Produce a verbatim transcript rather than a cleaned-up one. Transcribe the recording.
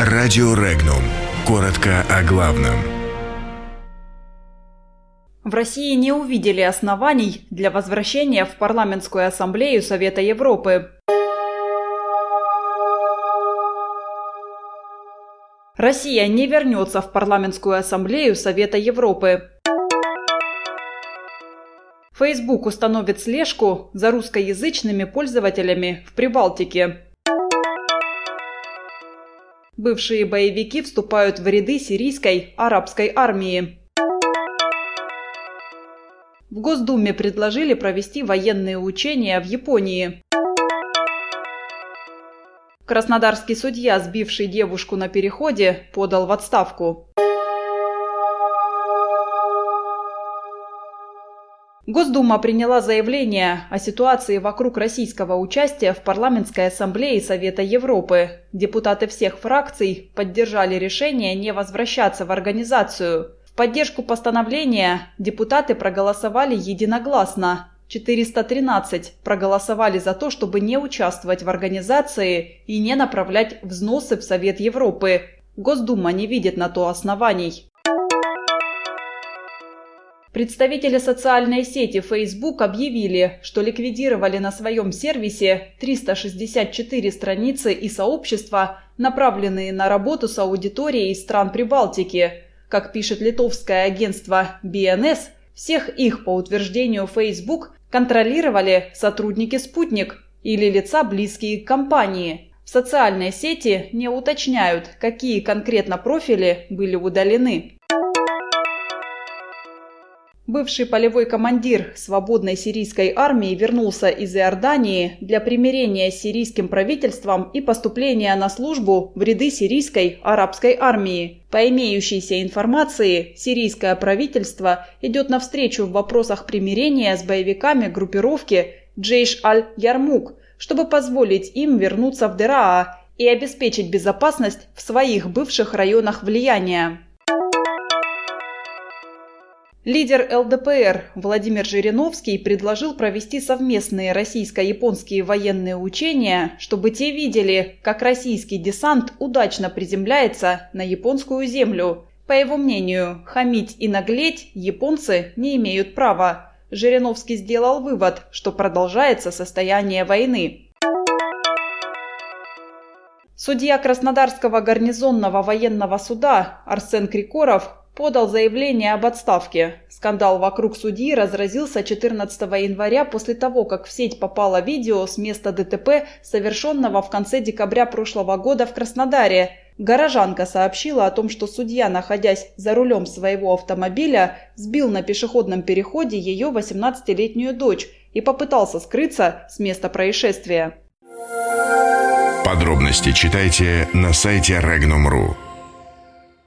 Радио Регнум. Коротко о главном. В России не увидели оснований для возвращения в Парламентскую ассамблею Совета Европы. Россия не вернется в Парламентскую ассамблею Совета Европы. Facebook установит слежку за русскоязычными пользователями в Прибалтике. Бывшие боевики вступают в ряды сирийской арабской армии. В Госдуме предложили провести военные учения в Японии. Краснодарский судья, сбивший девушку на переходе, подал в отставку. Госдума приняла заявление о ситуации вокруг российского участия в Парламентской ассамблее Совета Европы. Депутаты всех фракций поддержали решение не возвращаться в организацию. В поддержку постановления депутаты проголосовали единогласно. четыреста тринадцать проголосовали за то, чтобы не участвовать в организации и не направлять взносы в Совет Европы. Госдума не видит на то оснований. Представители социальной сети Facebook объявили, что ликвидировали на своем сервисе триста шестьдесят четыре страницы и сообщества, направленные на работу с аудиторией из стран Прибалтики. Как пишет литовское агентство би эн эс, всех их, по утверждению Facebook, контролировали сотрудники «Спутник» или лица, близкие к компании. В социальной сети не уточняют, какие конкретно профили были удалены. Бывший полевой командир свободной сирийской армии вернулся из Иордании для примирения с сирийским правительством и поступления на службу в ряды сирийской арабской армии. По имеющейся информации, сирийское правительство идет навстречу в вопросах примирения с боевиками группировки Джейш аль-Ярмук, чтобы позволить им вернуться в Дераа и обеспечить безопасность в своих бывших районах влияния. Лидер эл дэ пэ эр Владимир Жириновский предложил провести совместные российско-японские военные учения, чтобы те видели, как российский десант удачно приземляется на японскую землю. По его мнению, хамить и наглеть японцы не имеют права. Жириновский сделал вывод, что продолжается состояние войны. Судья Краснодарского гарнизонного военного суда Арсен Крикоров подал заявление об отставке. Скандал вокруг судьи разразился четырнадцатого января после того, как в сеть попало видео с места дэ тэ пэ, совершенного в конце декабря прошлого года в Краснодаре. Горожанка сообщила о том, что судья, находясь за рулем своего автомобиля, сбил на пешеходном переходе ее восемнадцатилетнюю дочь и попытался скрыться с места происшествия. Подробности читайте на сайте регнум точка ру.